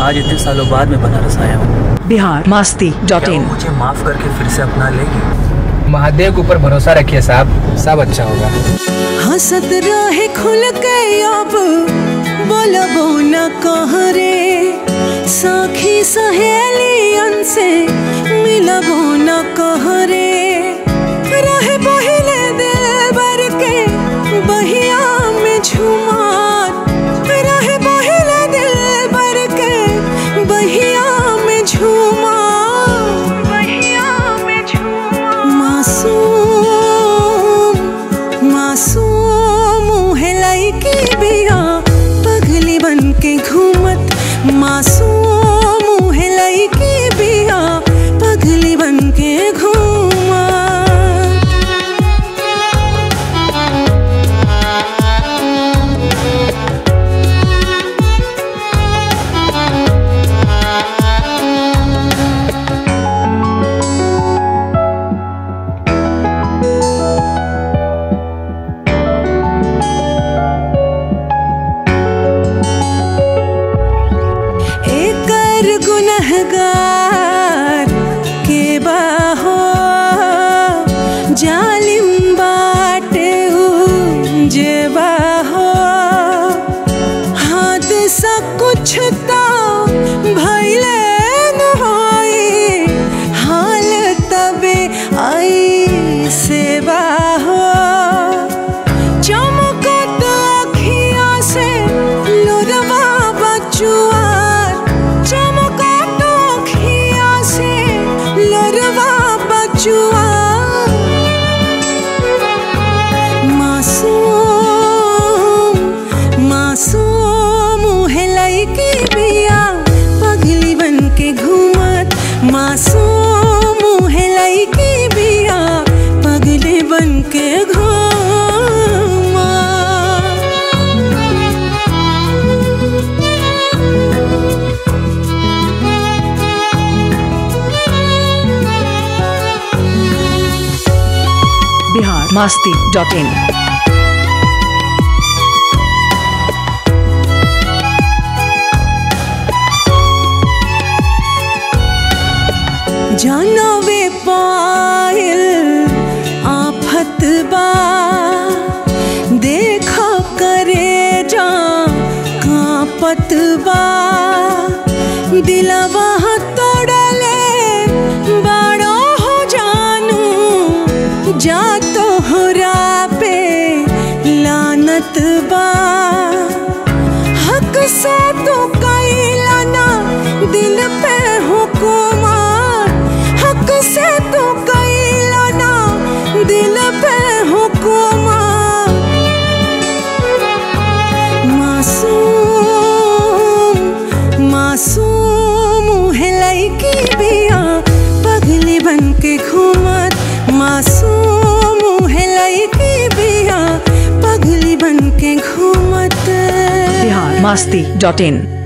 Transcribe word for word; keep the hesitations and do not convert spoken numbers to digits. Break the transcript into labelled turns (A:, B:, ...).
A: आज इतने सालों बाद मैं बनारस आया हूँ।
B: Bihar Masti dot in.
A: मुझे माफ करके फिर से अपना लेगी?
C: महादेव के ऊपर भरोसा रखिए साहब, सब अच्छा होगा।
D: हंसत रहे खुल के अब बोलबो न कह रे, साखी सहेलियन से मिलबो न कह रे। रहे पहले दिल भर के बहिया में झुमार, रहे पहले दिल भर के बहिया में झुमार, बहिया में झुमार। मासूम मासूम है लइकी बिया पगली बन के घूमत, मासूम है लइकी बिया पगली बन के घूमत। गुनहगार के बाहो जालिम बाटे जे बाहो, हाथ सा कुछ तो भइले न होई, हाल तबे आई से बाहो। चमकत अखिया से लोरवा बचुआ, मासूम मासूम है लइकी बिया पगली बन के घूमत, मासूम है लइकी बिया पगली बन के घूमत।
B: Bihar Masti dot in.
D: जानवे पायल आफत बा, देखा करे जा कांपत बा। दिलवा तोड़ले बड़ा हो जानू, जा तोहरा पे लानत बा। हक से तो कैला ना दिल पे हुकुमार, हक से तो कैला ना दिल पे हुकुमार। मासूम मासूम है लइकी बिया पगली बन के घूमत, मासूम है लइकी बिया पगली बन के घूमत।
B: बिहार मस्ती डॉट इन।